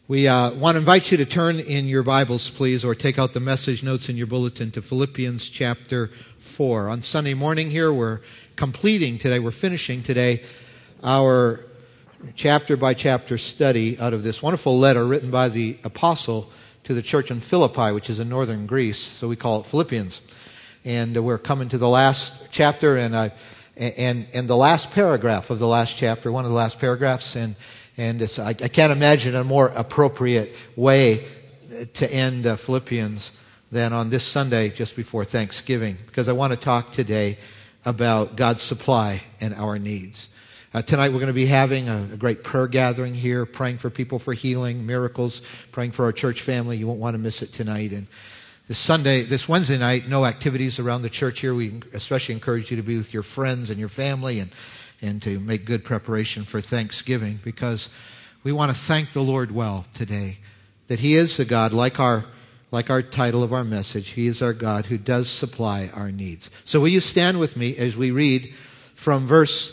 We want to invite you to turn in your Bibles, please, or take out the message notes in your bulletin to Philippians chapter 4. On Sunday morning here, we're finishing today, our chapter-by-chapter study out of this wonderful letter written by the apostle to the church in Philippi, which is in northern Greece, so we call it Philippians. And we're coming to the last chapter and the last paragraph of the last chapter, one of the last paragraphs, and I can't imagine a more appropriate way to end Philippians than on this Sunday just before Thanksgiving, because I want to talk today about God's supply and our needs. Tonight we're going to be having a great prayer gathering here, praying for people for healing, miracles, praying for our church family. You won't want to miss it tonight. And this Wednesday night, no activities around the church here. We especially encourage you to be with your friends and your family and to make good preparation for Thanksgiving, because we want to thank the Lord well today that He is a God, like our title of our message, He is our God who does supply our needs. So will you stand with me as we read from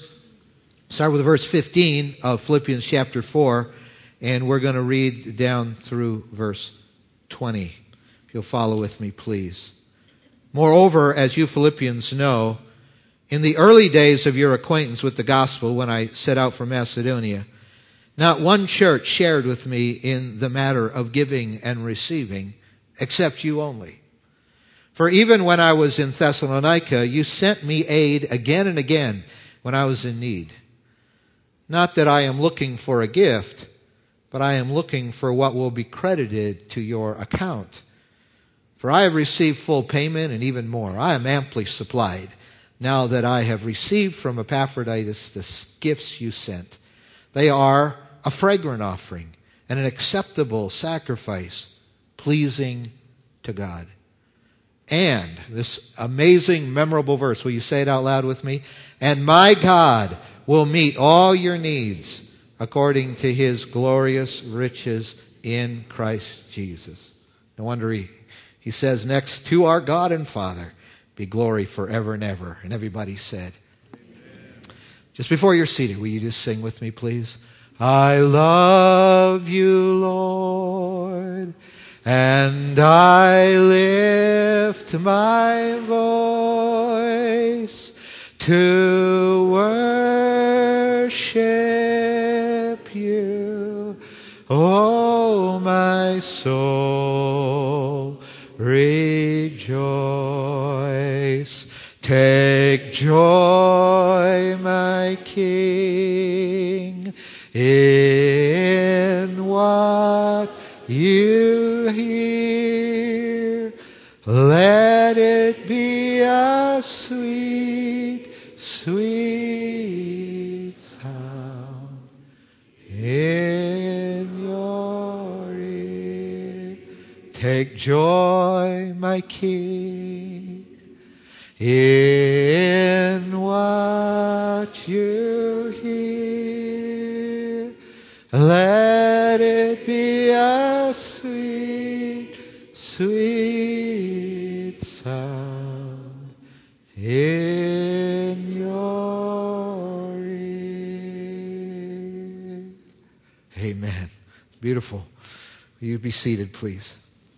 start with verse 15 of Philippians chapter 4, and we're going to read down through verse 20. If you'll follow with me, please. Moreover, as you Philippians know, in the early days of your acquaintance with the gospel, when I set out for Macedonia, not one church shared with me in the matter of giving and receiving, except you only. For even when I was in Thessalonica, you sent me aid again and again when I was in need. Not that I am looking for a gift, but I am looking for what will be credited to your account. For I have received full payment and even more. I am amply supplied, now that I have received from Epaphroditus the gifts you sent. They are a fragrant offering and an acceptable sacrifice, pleasing to God. And this amazing, memorable verse, will you say it out loud with me? And my God will meet all your needs according to His glorious riches in Christ Jesus. No wonder he says next, to our God and Father be glory forever and ever. And everybody said, amen. Just before you're seated, will you just sing with me, please? I love you, Lord, and I lift my voice to worship you. Oh, my soul, rejoice. Take joy, my King, in what you hear. Let it be a sweet, sweet sound in your ear. Take joy, my King, in what you hear. Let it be a sweet, sweet sound in your ear. Amen. Beautiful. Will you be seated, please?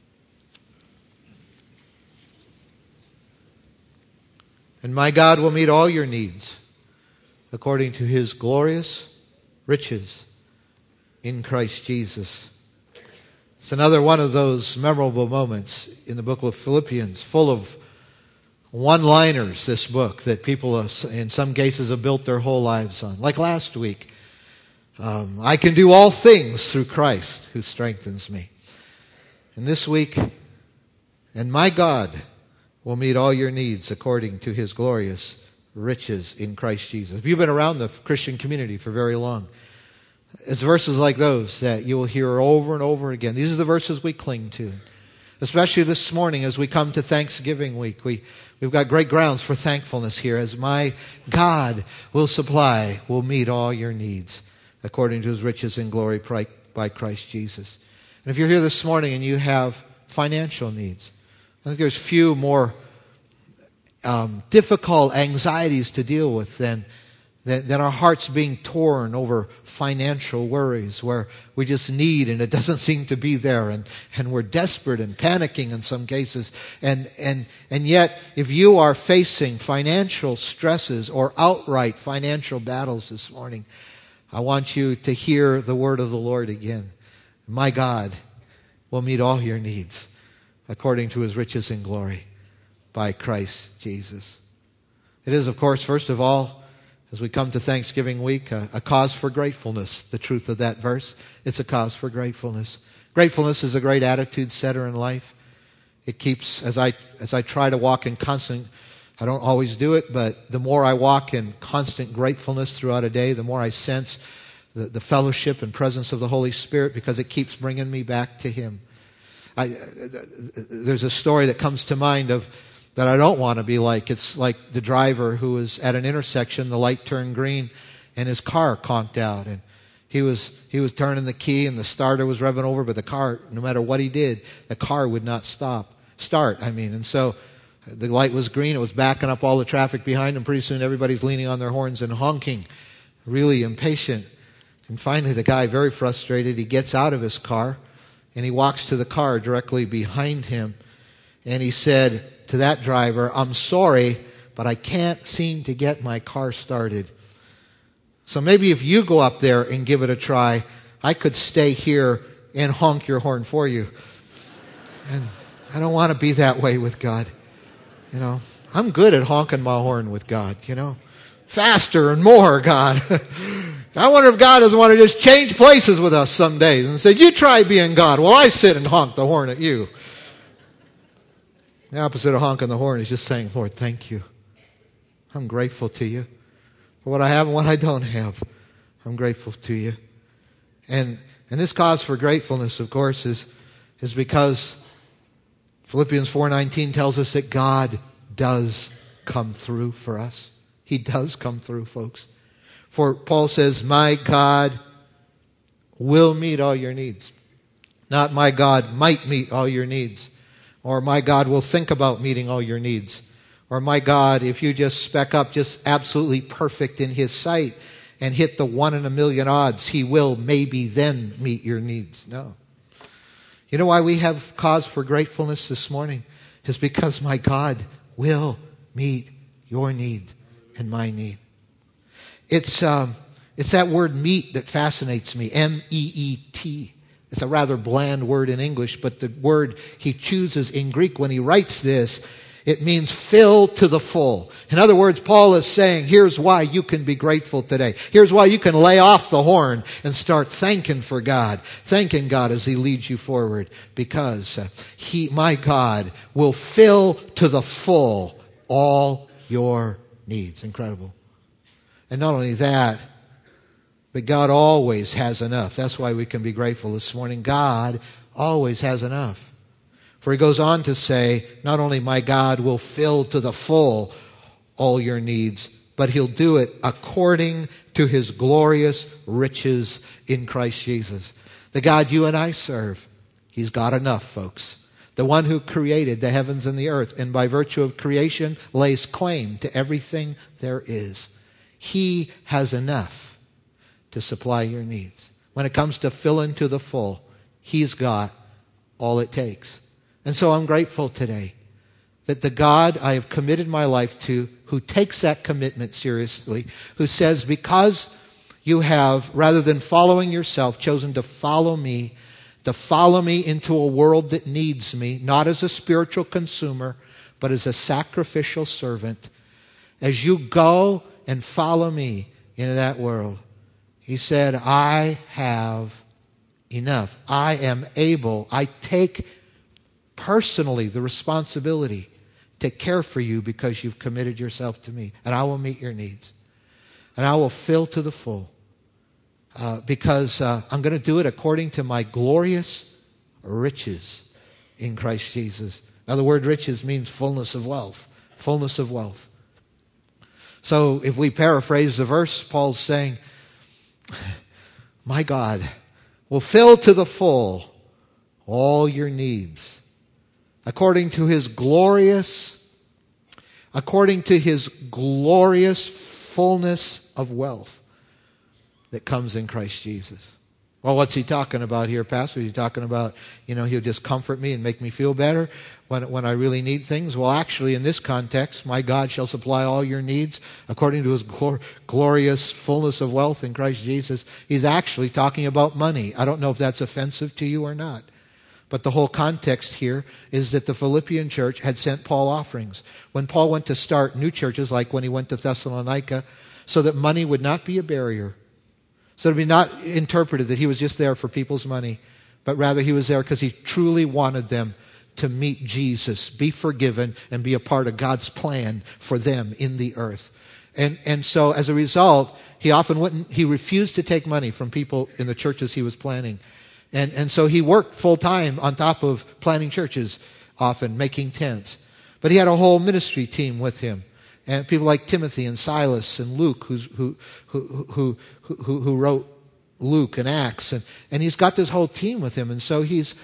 And my God will meet all your needs according to His glorious riches in Christ Jesus. It's another one of those memorable moments in the book of Philippians, full of one-liners, this book, that people in some cases have built their whole lives on. Like last week, I can do all things through Christ who strengthens me. And this week, and my God will meet all your needs according to His glorious riches in Christ Jesus. If you've been around the Christian community for very long, it's verses like those that you will hear over and over again. These are the verses we cling to, especially this morning as we come to Thanksgiving week. We've got great grounds for thankfulness here, as my God will meet all your needs according to His riches in glory by Christ Jesus. And if you're here this morning and you have financial needs, I think there's few more difficult anxieties to deal with than than our hearts being torn over financial worries where we just need and it doesn't seem to be there, and we're desperate and panicking in some cases. And yet, if you are facing financial stresses or outright financial battles this morning, I want you to hear the word of the Lord again. My God will meet all your needs according to his riches in glory by Christ Jesus. It is, of course, first of all, as we come to Thanksgiving week, a cause for gratefulness. The truth of that verse, it's a cause for gratefulness. Gratefulness is a great attitude setter in life. It keeps, as I try to walk in constant, I don't always do it, but the more I walk in constant gratefulness throughout a day, the more I sense the fellowship and presence of the Holy Spirit, because it keeps bringing me back to him. There's a story that comes to mind that I don't want to be like. It's like the driver who was at an intersection, the light turned green, and his car conked out. And he was turning the key, and the starter was revving over, but the car, no matter what he did, the car would not start. And so the light was green. It was backing up all the traffic behind him. Pretty soon everybody's leaning on their horns and honking, really impatient. And finally the guy, very frustrated, he gets out of his car, and he walks to the car directly behind him. And he said to that driver, "I'm sorry, but I can't seem to get my car started. So maybe if you go up there and give it a try, I could stay here and honk your horn for you." And I don't want to be that way with God. I'm good at honking my horn with God, Faster and more, God. I wonder if God doesn't want to just change places with us some days and say, "You try being God while I sit and honk the horn at you." The opposite of honking the horn is just saying, "Lord, thank you. I'm grateful to you for what I have and what I don't have. I'm grateful to you." And this cause for gratefulness, of course, is because Philippians 4:19 tells us that God does come through for us. He does come through, folks. For Paul says, "My God will meet all your needs." Not "my God might meet all your needs," or "my God will think about meeting all your needs," or "my God, if you just spec up just absolutely perfect in his sight and hit the 1 in a million odds, he will maybe then meet your needs." No. You know why we have cause for gratefulness this morning? It's because my God will meet your need and my need. It's that word meet that fascinates me, M-E-E-T. It's a rather bland word in English, but the word he chooses in Greek when he writes this, it means fill to the full. In other words, Paul is saying, here's why you can be grateful today. Here's why you can lay off the horn and start thanking God as he leads you forward. Because my God, will fill to the full all your needs. Incredible. And not only that, but God always has enough. That's why we can be grateful this morning. God always has enough. For he goes on to say, not only my God will fill to the full all your needs, but he'll do it according to his glorious riches in Christ Jesus. The God you and I serve, he's got enough, folks. The one who created the heavens and the earth, and by virtue of creation lays claim to everything there is. He has enough to supply your needs. When it comes to filling to the full, he's got all it takes. And so I'm grateful today that the God I have committed my life to, who takes that commitment seriously, who says, because you have, rather than following yourself, chosen to follow me into a world that needs me, not as a spiritual consumer, but as a sacrificial servant. As you go and follow me into that world, he said, I have enough. I am able. I take personally the responsibility to care for you because you've committed yourself to me. And I will meet your needs. And I will fill to the full. Because I'm going to do it according to my glorious riches in Christ Jesus. Now the word riches means fullness of wealth. Fullness of wealth. So if we paraphrase the verse, Paul's saying, my God will fill to the full all your needs according to his glorious fullness of wealth that comes in Christ Jesus. Well, what's he talking about here, Pastor? He's talking about, he'll just comfort me and make me feel better when I really need things. Well, actually, in this context, my God shall supply all your needs according to his glorious fullness of wealth in Christ Jesus. He's actually talking about money. I don't know if that's offensive to you or not. But the whole context here is that the Philippian church had sent Paul offerings. When Paul went to start new churches, like when he went to Thessalonica, so that money would not be a barrier, so it would be not interpreted that he was just there for people's money, but rather he was there because he truly wanted them to meet Jesus, be forgiven, and be a part of God's plan for them in the earth. And so as a result, he refused to take money from people in the churches he was planning. And so he worked full time on top of planning churches, often making tents. But he had a whole ministry team with him. And people like Timothy and Silas and Luke, who wrote Luke and Acts, and he's got this whole team with him. And so he's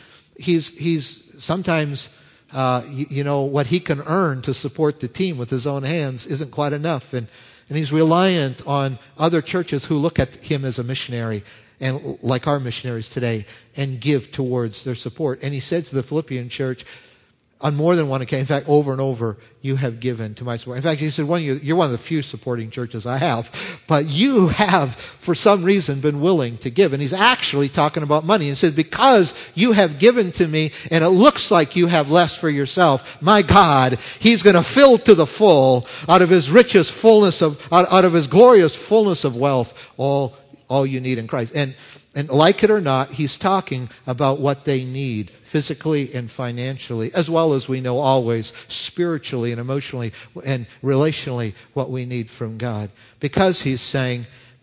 sometimes what he can earn to support the team with his own hands isn't quite enough, and he's reliant on other churches who look at him as a missionary, and like our missionaries today, and give towards their support. And he said to the Philippian church, on more than one occasion, in fact, over and over, you have given to my support. In fact, he said, you're one of the few supporting churches I have, but you have, for some reason, been willing to give. And he's actually talking about money. And he said, because you have given to me, and it looks like you have less for yourself, my God, he's going to fill to the full, out of his richest fullness out of his glorious fullness of wealth, all you need in Christ. And like it or not, he's talking about what they need physically and financially, as well as we know always spiritually and emotionally and relationally what we need from God. Because he's saying,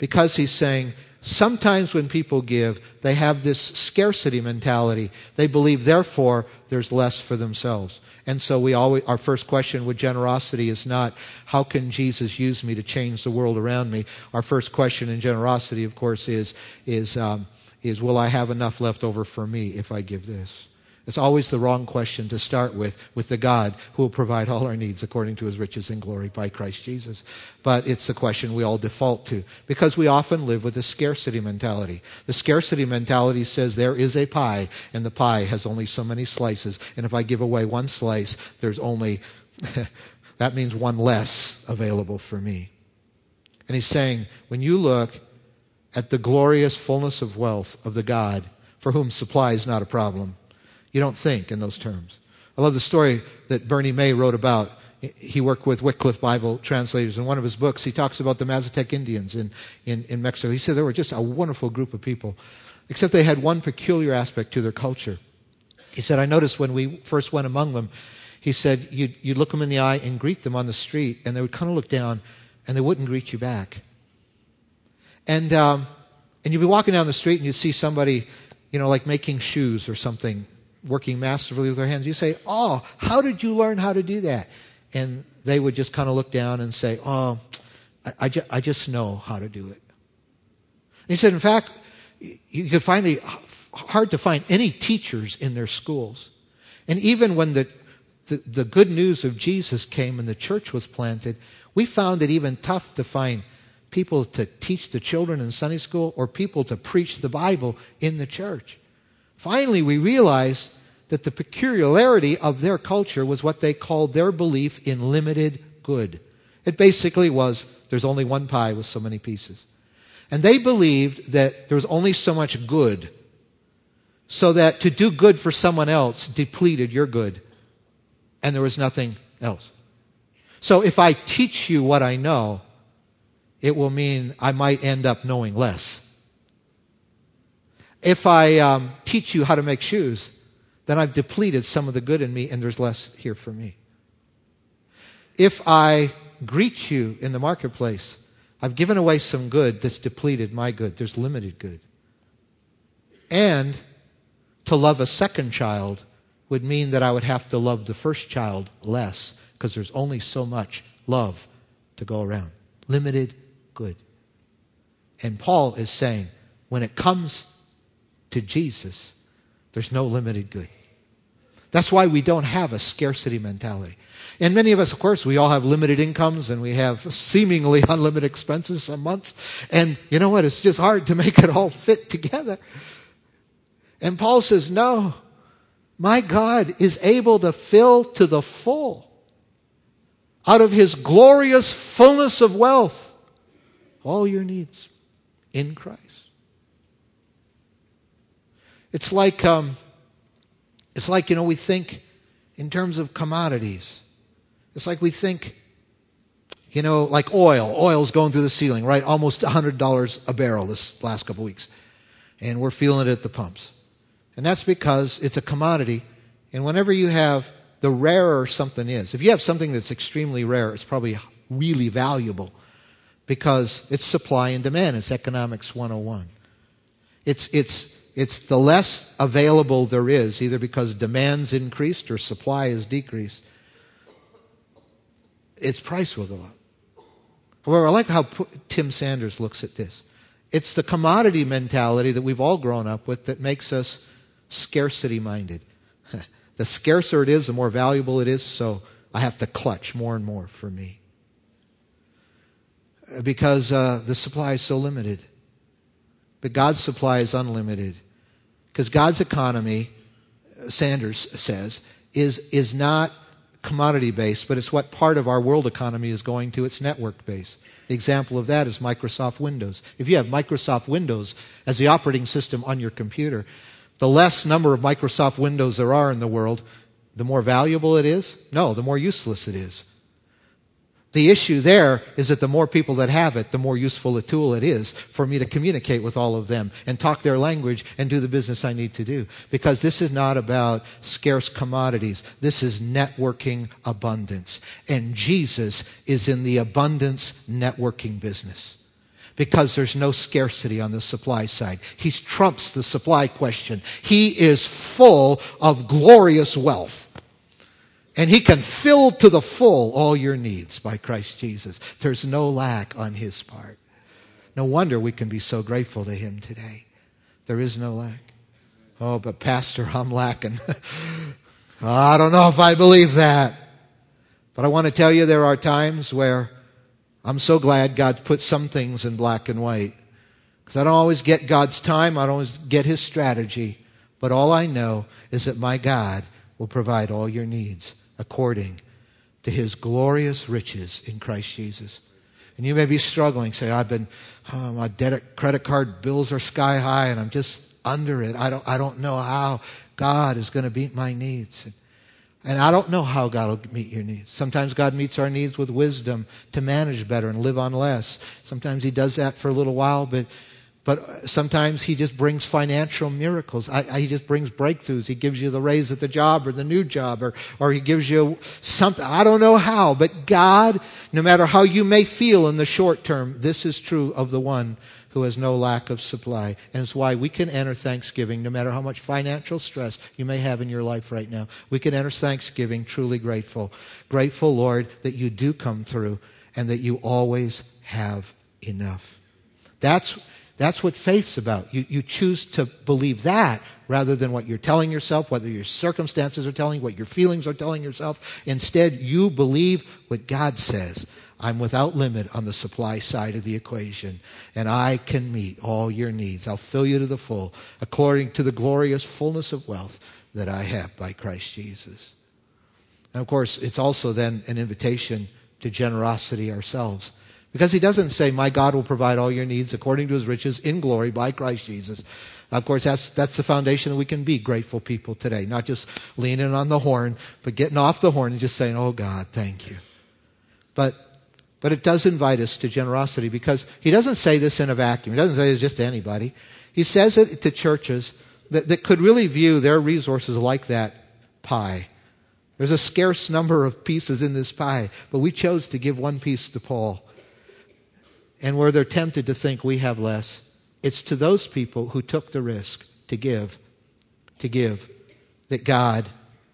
sometimes when people give, they have this scarcity mentality. They believe, therefore, there's less for themselves. And so our first question with generosity is not, how can Jesus use me to change the world around me? Our first question in generosity, of course, is will I have enough left over for me if I give this? It's always the wrong question to start with the God who will provide all our needs according to his riches in glory by Christ Jesus. But it's the question we all default to because we often live with a scarcity mentality. The scarcity mentality says there is a pie and the pie has only so many slices. And if I give away one slice, there's only, that means one less available for me. And he's saying, when you look at the glorious fullness of wealth of the God for whom supply is not a problem, you don't think in those terms. I love the story that Bernie May wrote about. He worked with Wycliffe Bible translators. In one of his books, he talks about the Mazatec Indians in Mexico. He said they were just a wonderful group of people, except they had one peculiar aspect to their culture. He said, I noticed when we first went among them, he said, you'd look them in the eye and greet them on the street, and they would kind of look down, and they wouldn't greet you back. And you'd be walking down the street, and you'd see somebody, like making shoes or something, working masterfully with their hands. You say, oh, how did you learn how to do that? And they would just kind of look down and say, oh, I just know how to do it. And he said, in fact, you could find it hard to find any teachers in their schools. And even when the good news of Jesus came and the church was planted, we found it even tough to find people to teach the children in Sunday school or people to preach the Bible in the church. Finally, we realized that the peculiarity of their culture was what they called their belief in limited good. It basically was, there's only one pie with so many pieces. And they believed that there was only so much good, so that to do good for someone else depleted your good, and there was nothing else. So if I teach you what I know, it will mean I might end up knowing less. If I teach you how to make shoes, then I've depleted some of the good in me and there's less here for me. If I greet you in the marketplace, I've given away some good that's depleted my good. There's limited good. And to love a second child would mean that I would have to love the first child less because there's only so much love to go around. Limited good. And Paul is saying, when it comes to Jesus, there's no limited good. That's why we don't have a scarcity mentality. And many of us, of course, we all have limited incomes and we have seemingly unlimited expenses some months. And you know what? It's just hard to make it all fit together. And Paul says, no, my God is able to fill to the full out of his glorious fullness of wealth all your needs in Christ. It's like we think in terms of commodities. It's like we think, like oil. Oil's going through the ceiling, right? Almost $100 a barrel this last couple of weeks. And we're feeling it at the pumps. And that's because it's a commodity. And whenever you have, the rarer something is, if you have something that's extremely rare, it's probably really valuable because it's supply and demand. It's economics 101. It's the less available there is, either because demand's increased or supply is decreased, its price will go up. However, I like how Tim Sanders looks at this. It's the commodity mentality that we've all grown up with that makes us scarcity-minded. The scarcer it is, the more valuable it is, so I have to clutch more and more for me. Because the supply is so limited. But God's supply is unlimited. Because God's economy, Sanders says, is not commodity-based, but it's what part of our world economy is going to. It's network-based. The example of that is Microsoft Windows. If you have Microsoft Windows as the operating system on your computer, the less number of Microsoft Windows there are in the world, the more valuable it is? No, the more useless it is. The issue there is that the more people that have it, the more useful a tool it is for me to communicate with all of them and talk their language and do the business I need to do. Because this is not about scarce commodities. This is networking abundance. And Jesus is in the abundance networking business. Because there's no scarcity on the supply side. He trumps the supply question. He is full of glorious wealth. And he can fill to the full all your needs by Christ Jesus. There's no lack on his part. No wonder we can be so grateful to him today. There is no lack. Oh, but Pastor, I'm lacking. I don't know if I believe that. But I want to tell you there are times where I'm so glad God put some things in black and white. Because I don't always get God's time. I don't always get his strategy. But all I know is that my God will provide all your needs according to his glorious riches in Christ Jesus. And you may be struggling, say, my credit card bills are sky high and I'm just under it. I don't know how God is going to meet my needs. And I don't know how God will meet your needs. Sometimes God meets our needs with wisdom to manage better and live on less. Sometimes he does that for a little while, but sometimes he just brings financial miracles. He just brings breakthroughs. He gives you the raise at the job or the new job or he gives you something. I don't know how, but God, no matter how you may feel in the short term, this is true of the one who has no lack of supply. And it's why we can enter Thanksgiving, no matter how much financial stress you may have in your life right now. We can enter Thanksgiving truly grateful. Grateful, Lord, that you do come through and that you always have enough. That's what faith's about. You choose to believe that rather than what you're telling yourself, whether your circumstances are telling you, what your feelings are telling yourself. Instead, you believe what God says. I'm without limit on the supply side of the equation, and I can meet all your needs. I'll fill you to the full, according to the glorious fullness of wealth that I have by Christ Jesus. And of course, it's also then an invitation to generosity ourselves. Because he doesn't say, my God will provide all your needs according to his riches in glory by Christ Jesus. Of course, that's the foundation that we can be grateful people today. Not just leaning on the horn, but getting off the horn and just saying, oh God, thank you. But it does invite us to generosity because he doesn't say this in a vacuum. He doesn't say it's just to anybody. He says it to churches that could really view their resources like that pie. There's a scarce number of pieces in this pie, but we chose to give one piece to Paul. And where they're tempted to think we have less, it's to those people who took the risk to give, that God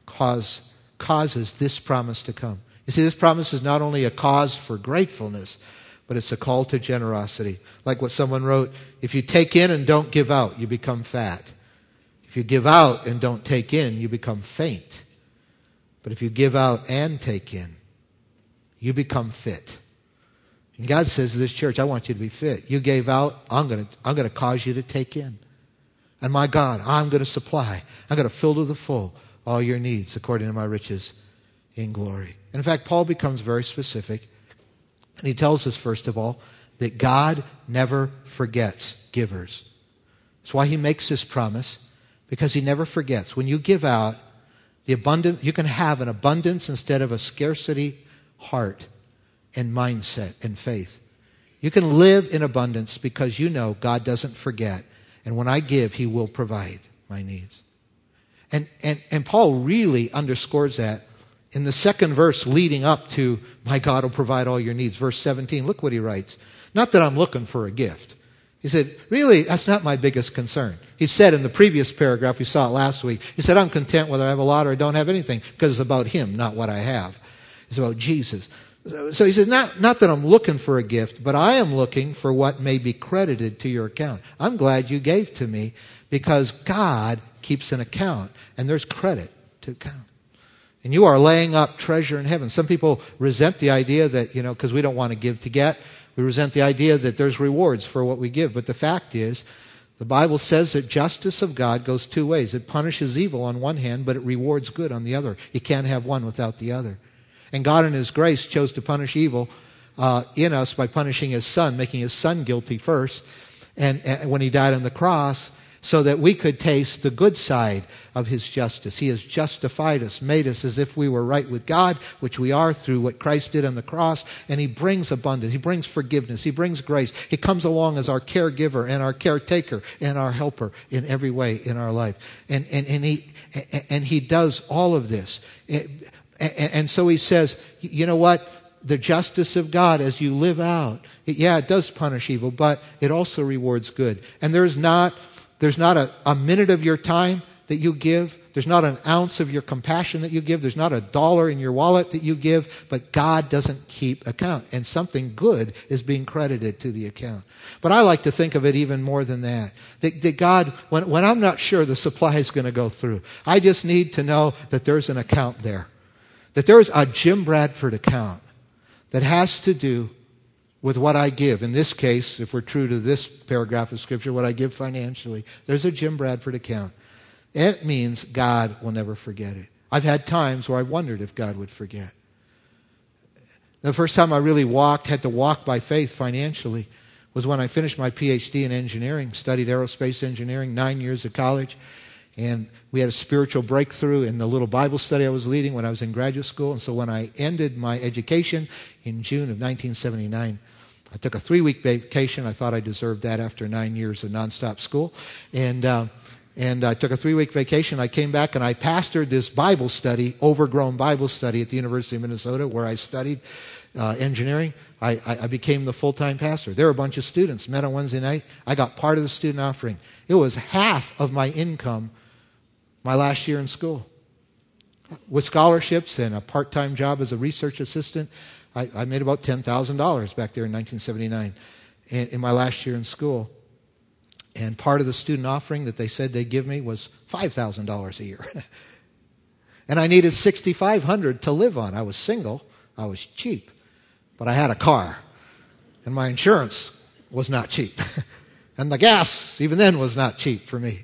causes this promise to come. You see, this promise is not only a cause for gratefulness, but it's a call to generosity. Like what someone wrote, if you take in and don't give out, you become fat. If you give out and don't take in, you become faint. But if you give out and take in, you become fit. And God says to this church, I want you to be fit. You gave out, I'm going to cause you to take in. And my God, I'm going to supply. I'm going to fill to the full all your needs according to my riches in glory. And in fact, Paul becomes very specific. And he tells us, first of all, that God never forgets givers. That's why he makes this promise, because he never forgets. When you give out, the abundance, you can have an abundance instead of a scarcity heart and mindset and faith. You can live in abundance because you know God doesn't forget. And when I give, he will provide my needs. And Paul really underscores that in the second verse leading up to, my God will provide all your needs. Verse 17, look what he writes. Not that I'm looking for a gift. He said, really, that's not my biggest concern. He said in the previous paragraph, we saw it last week, he said, I'm content whether I have a lot or I don't have anything, because it's about him, not what I have. It's about Jesus. So he says, not that I'm looking for a gift, but I am looking for what may be credited to your account. I'm glad you gave to me, because God keeps an account, and there's credit to account. And you are laying up treasure in heaven. Some people resent the idea that, because we don't want to give to get, we resent the idea that there's rewards for what we give. But the fact is, the Bible says that justice of God goes two ways. It punishes evil on one hand, but it rewards good on the other. You can't have one without the other. And God in his grace chose to punish evil in us by punishing his Son, making his Son guilty first, and when he died on the cross, so that we could taste the good side of his justice. He has justified us, made us as if we were right with God, which we are through what Christ did on the cross. And he brings abundance. He brings forgiveness. He brings grace. He comes along as our caregiver and our caretaker and our helper in every way in our life. And he does all of this. And so he says, you know what? The justice of God as you live out, it does punish evil, but it also rewards good. And there's not a minute of your time that you give. There's not an ounce of your compassion that you give. There's not $1 in your wallet that you give. But God doesn't keep account. And something good is being credited to the account. But I like to think of it even more than that. That God, when I'm not sure the supply is going to go through, I just need to know that there's an account there. That there's a Jim Bradford account that has to do with what I give. In this case, if we're true to this paragraph of Scripture, what I give financially, there's a Jim Bradford account. It means God will never forget it. I've had times where I wondered if God would forget. The first time I really had to walk by faith financially, was when I finished my PhD in engineering, studied aerospace engineering, 9 years of college, and we had a spiritual breakthrough in the little Bible study I was leading when I was in graduate school. And so when I ended my education in June of 1979, I took a 3-week vacation. I thought I deserved that after 9 years of nonstop school. And I took a 3-week vacation. I came back and I pastored this Bible study, overgrown Bible study at the University of Minnesota where I studied engineering. I became the full-time pastor. There were a bunch of students, met on Wednesday night. I got part of the student offering. It was half of my income my last year in school. With scholarships and a part-time job as a research assistant, I made about $10,000 back there in 1979 in my last year in school. And part of the student offering that they said they'd give me was $5,000 a year. And I needed $6,500 to live on. I was single. I was cheap. But I had a car. And my insurance was not cheap. And the gas, even then, was not cheap for me.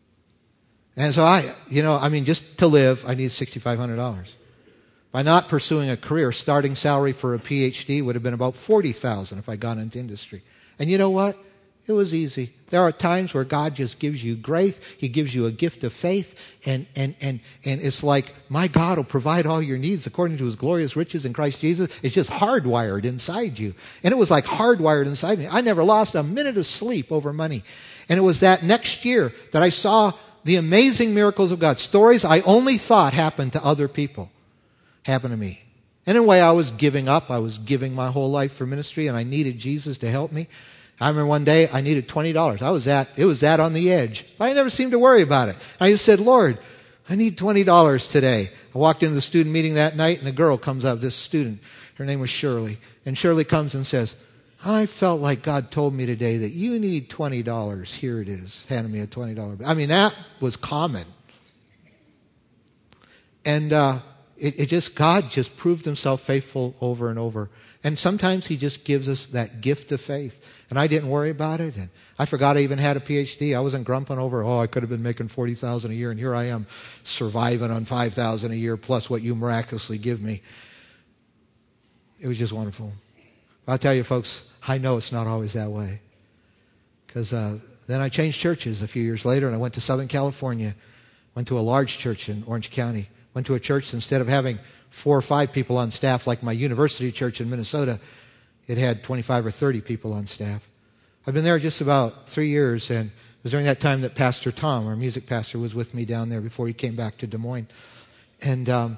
And so just to live, I need $6,500. By not pursuing a career, starting salary for a PhD would have been about $40,000 if I got into industry. And you know what? It was easy. There are times where God just gives you grace. He gives you a gift of faith. And it's like, my God will provide all your needs according to his glorious riches in Christ Jesus. It's just hardwired inside you. And it was like hardwired inside me. I never lost a minute of sleep over money. And it was that next year that I saw the amazing miracles of God. Stories I only thought happened to other people happened to me. And in a way, I was giving up. I was giving my whole life for ministry, and I needed Jesus to help me. I remember one day I needed $20. It was that on the edge. But I never seemed to worry about it. I just said, Lord, I need $20 today. I walked into the student meeting that night, and a girl comes up, this student. Her name was Shirley. And Shirley comes and says, I felt like God told me today that you need $20. Here it is. Handed me a $20 bill. I mean, that was common. And God just proved himself faithful over and over. And sometimes he just gives us that gift of faith. And I didn't worry about it. And I forgot I even had a PhD. I wasn't grumping over, I could have been making $40,000 a year, and here I am surviving on $5,000 a year plus what you miraculously give me. It was just wonderful. I'll tell you, folks, I know it's not always that way. Because then I changed churches a few years later, and I went to Southern California, went to a large church in Orange County, went to a church, instead of having 4 or 5 people on staff like my university church in Minnesota, it had 25 or 30 people on staff. I've been there just about 3 years, and it was during that time that Pastor Tom, our music pastor, was with me down there before he came back to Des Moines. And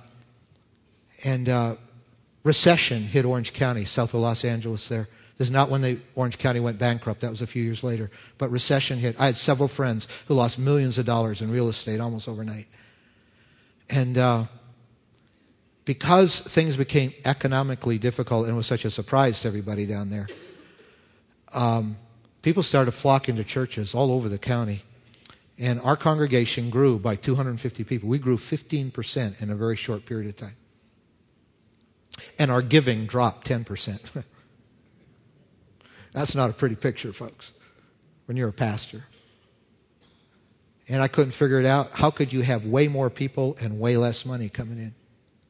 recession hit Orange County, south of Los Angeles there. This is not when Orange County went bankrupt. That was a few years later. But recession hit. I had several friends who lost millions of dollars in real estate almost overnight. And because things became economically difficult and it was such a surprise to everybody down there, people started flocking to churches all over the county. And our congregation grew by 250 people. We grew 15% in a very short period of time. And our giving dropped 10%. That's not a pretty picture, folks, when you're a pastor. And I couldn't figure it out. How could you have way more people and way less money coming in?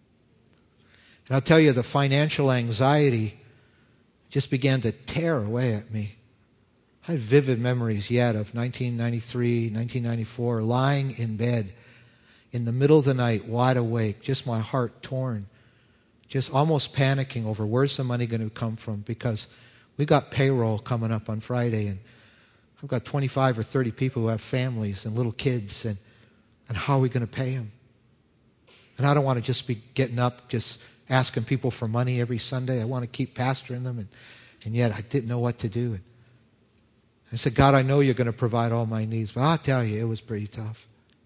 And I'll tell you, the financial anxiety just began to tear away at me. I have vivid memories yet of 1993, 1994, lying in bed in the middle of the night, wide awake, just my heart torn, just almost panicking over where's the money going to come from, because we got payroll coming up on Friday, and I've got 25 or 30 people who have families and little kids, and how are we going to pay them? And I don't want to just be getting up, just asking people for money every Sunday. I want to keep pastoring them, and yet I didn't know what to do. And I said, God, I know you're going to provide all my needs, but I'll tell you, it was pretty tough.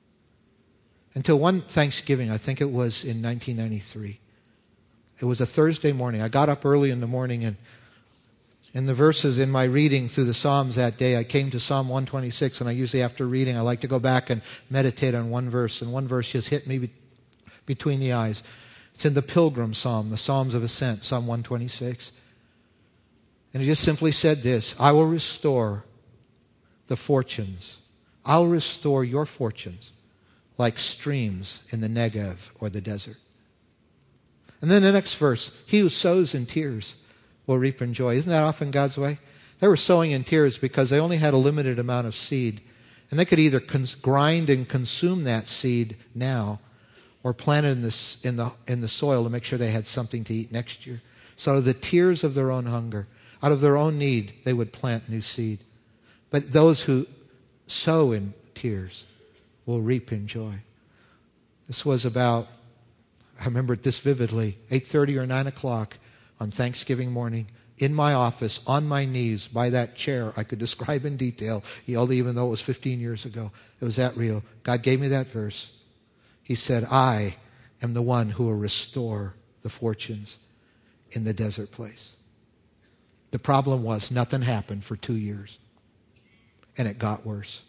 Until one Thanksgiving, I think it was in 1993. It was a Thursday morning. I got up early in the morning, and in the verses in my reading through the Psalms that day, I came to Psalm 126, and I usually, after reading, I like to go back and meditate on one verse, and one verse just hit me between the eyes. It's in the Pilgrim Psalm, the Psalms of Ascent, Psalm 126. And it just simply said this: I will restore the fortunes. I'll restore your fortunes like streams in the Negev or the desert. And then the next verse, he who sows in tears will reap in joy. Isn't that often God's way? They were sowing in tears because they only had a limited amount of seed. And they could either grind and consume that seed now, or plant it in the soil to make sure they had something to eat next year. So out of the tears of their own hunger, out of their own need, they would plant new seed. But those who sow in tears will reap in joy. This was about, I remember it this vividly, 8:30 or 9 o'clock on Thanksgiving morning, in my office, on my knees, by that chair I could describe in detail, even though it was 15 years ago. It was that real. God gave me that verse. He said, I am the one who will restore the fortunes in the desert place. The problem was nothing happened for 2 years. And it got worse.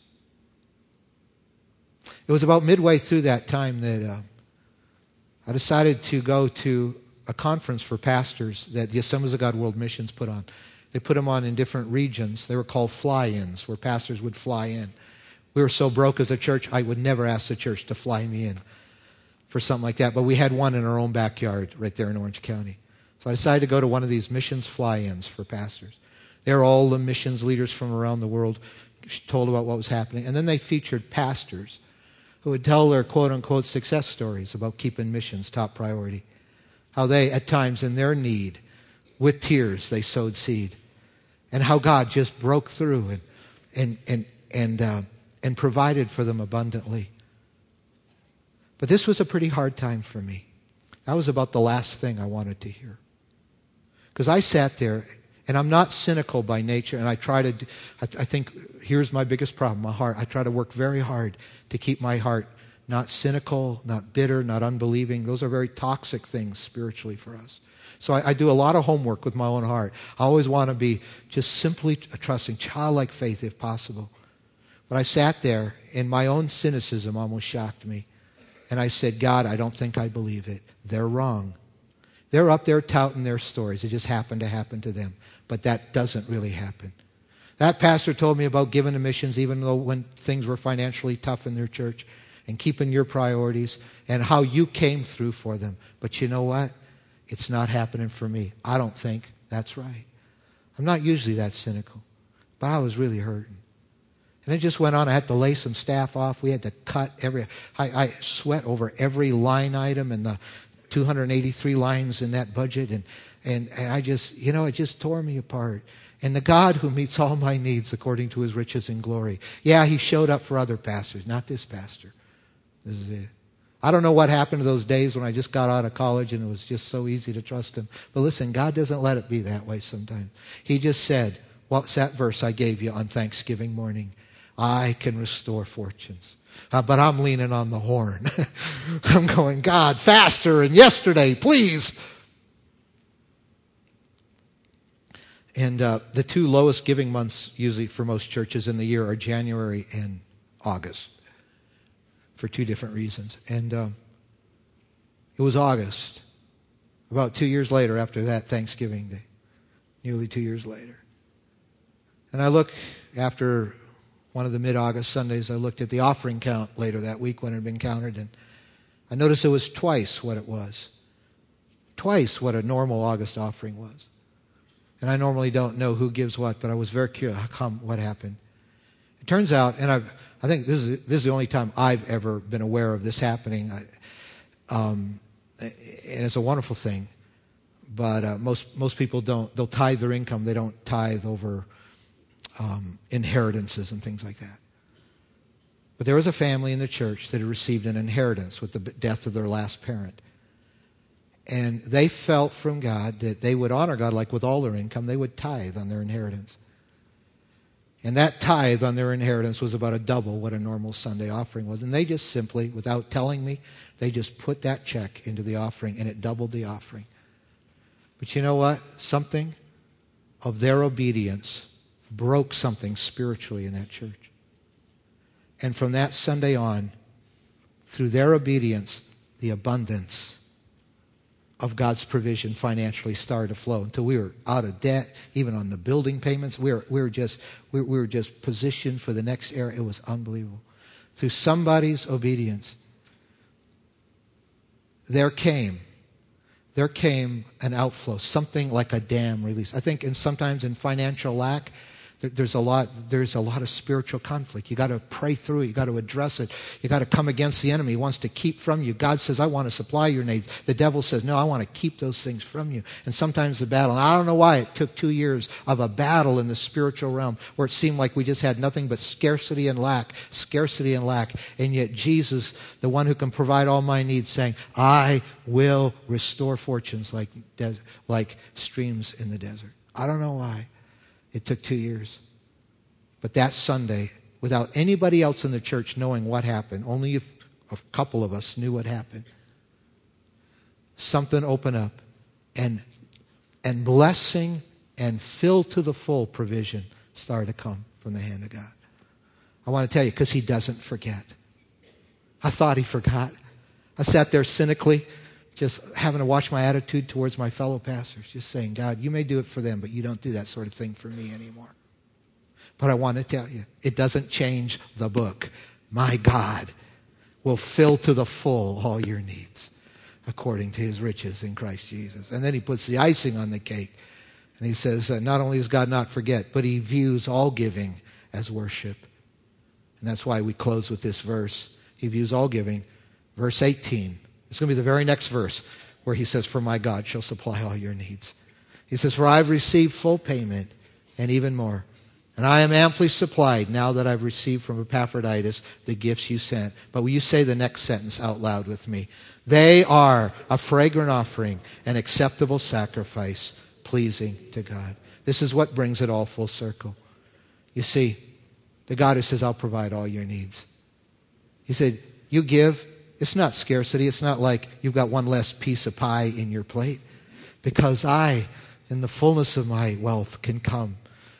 It was about midway through that time that I decided to go to a conference for pastors that the Assemblies of God World Missions put on. They put them on in different regions. They were called fly-ins, where pastors would fly in. We were so broke as a church, I would never ask the church to fly me in for something like that. But we had one in our own backyard right there in Orange County. So I decided to go to one of these missions fly-ins for pastors. They were all the missions leaders from around the world, told about what was happening. And then they featured pastors who would tell their quote-unquote success stories about keeping missions top priority. How they, at times in their need, with tears, they sowed seed. And how God just broke through and provided for them abundantly. But this was a pretty hard time for me. That was about the last thing I wanted to hear. Because I sat there, and I'm not cynical by nature, and I think here's my biggest problem, my heart. I try to work very hard to keep my heart not cynical, not bitter, not unbelieving. Those are very toxic things spiritually for us. So I do a lot of homework with my own heart. I always want to be just simply trusting, childlike faith if possible. But I sat there, and my own cynicism almost shocked me. And I said, God, I don't think I believe it. They're wrong. They're up there touting their stories. It just happened to happen to them. But that doesn't really happen. That pastor told me about giving to missions even though when things were financially tough in their church, and keeping your priorities and how you came through for them. But you know what? It's not happening for me. I don't think that's right. I'm not usually that cynical, but I was really hurting. And it just went on. I had to lay some staff off. We had to cut I sweat over every line item and the 283 lines in that budget. And I just, it just tore me apart. And the God who meets all my needs according to his riches and glory. Yeah, he showed up for other pastors, not this pastor. This is it. I don't know what happened to those days when I just got out of college and it was just so easy to trust him. But listen, God doesn't let it be that way sometimes. He just said, what's that verse I gave you on Thanksgiving morning? I can restore fortunes. But I'm leaning on the horn. I'm going, God, faster and yesterday, please. And the two lowest giving months usually for most churches in the year are January and August for two different reasons. And it was August, about 2 years later after that Thanksgiving Day, nearly 2 years later. And I look after one of the mid-August Sundays, I looked at the offering count later that week when it had been counted, and I noticed it was twice what it was. Twice what a normal August offering was. And I normally don't know who gives what, but I was very curious, how come, what happened? It turns out, and I think this is the only time I've ever been aware of this happening, and it's a wonderful thing, but most people don't. They'll tithe their income. They don't tithe over inheritances and things like that. But there was a family in the church that had received an inheritance with the death of their last parent. And they felt from God that they would honor God like with all their income. They would tithe on their inheritance. And that tithe on their inheritance was about a double what a normal Sunday offering was. And they just simply, without telling me, they just put that check into the offering and it doubled the offering. But you know what? Something of their obedience broke something spiritually in that church. And from that Sunday on, through their obedience, the abundance of God's provision financially started to flow until we were out of debt, even on the building payments. We were just positioned for the next era. It was unbelievable. Through somebody's obedience, there came an outflow, something like a dam release. I think sometimes in financial lack, there's a lot of spiritual conflict. You got to pray through it. You got to address it. You got to come against the enemy. He wants to keep from you. God says, I want to supply your needs. The devil says, no, I want to keep those things from you. And sometimes the battle, and I don't know why it took 2 years of a battle in the spiritual realm where it seemed like we just had nothing but scarcity and lack. And yet Jesus, the one who can provide all my needs, saying, I will restore fortunes like streams in the desert. I don't know why. It took 2 years. But that Sunday, without anybody else in the church knowing what happened, only a couple of us knew what happened, something opened up, and blessing and filled to the full provision started to come from the hand of God. I want to tell you, because he doesn't forget. I thought he forgot. I sat there cynically, just having to watch my attitude towards my fellow pastors, just saying, God, you may do it for them, but you don't do that sort of thing for me anymore. But I want to tell you, it doesn't change the book. My God will fill to the full all your needs according to his riches in Christ Jesus. And then he puts the icing on the cake. And he says, not only does God not forget, but he views all giving as worship. And that's why we close with this verse. He views all giving. Verse 18. It's going to be the very next verse where he says, for my God shall supply all your needs. He says, for I've received full payment and even more. And I am amply supplied now that I've received from Epaphroditus the gifts you sent. But will you say the next sentence out loud with me? They are a fragrant offering, an acceptable sacrifice, pleasing to God. This is what brings it all full circle. You see, the God who says, I'll provide all your needs. He said, you give. It's not scarcity. It's not like you've got one less piece of pie in your plate. Because I, in the fullness of my wealth, can come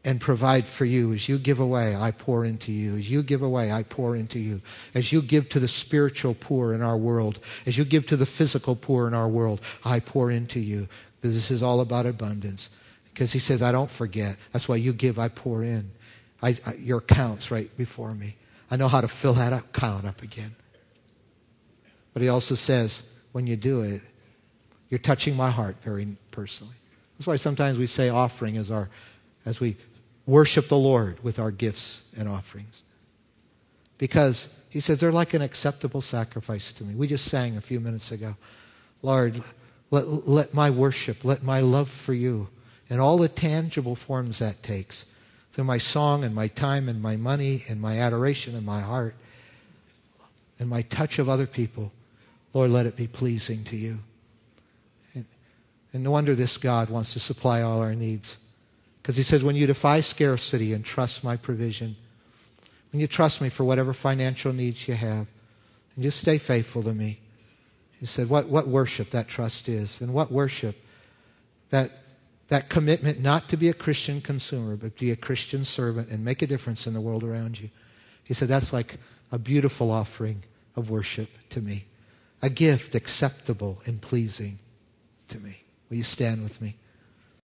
and provide for you. As you give away, I pour into you. As you give away, I pour into you. As you give to the spiritual poor in our world, as you give to the physical poor in our world, I pour into you. This is all about abundance. Because he says, I don't forget. That's why you give, I pour in. Your account's right before me. I know how to fill that account up again. But he also says, when you do it, you're touching my heart very personally. That's why sometimes we say offering as we worship the Lord with our gifts and offerings. Because he says they're like an acceptable sacrifice to me. We just sang a few minutes ago. Lord, let my worship, let my love for you, and all the tangible forms that takes, through my song and my time and my money and my adoration and my heart and my touch of other people, Lord, let it be pleasing to you. And no wonder this God wants to supply all our needs. Because he says, when you defy scarcity and trust my provision, when you trust me for whatever financial needs you have, and just stay faithful to me. He said, what worship that trust is, and what worship that commitment not to be a Christian consumer, but be a Christian servant and make a difference in the world around you. He said, that's like a beautiful offering of worship to me. A gift acceptable and pleasing to me. Will you stand with me?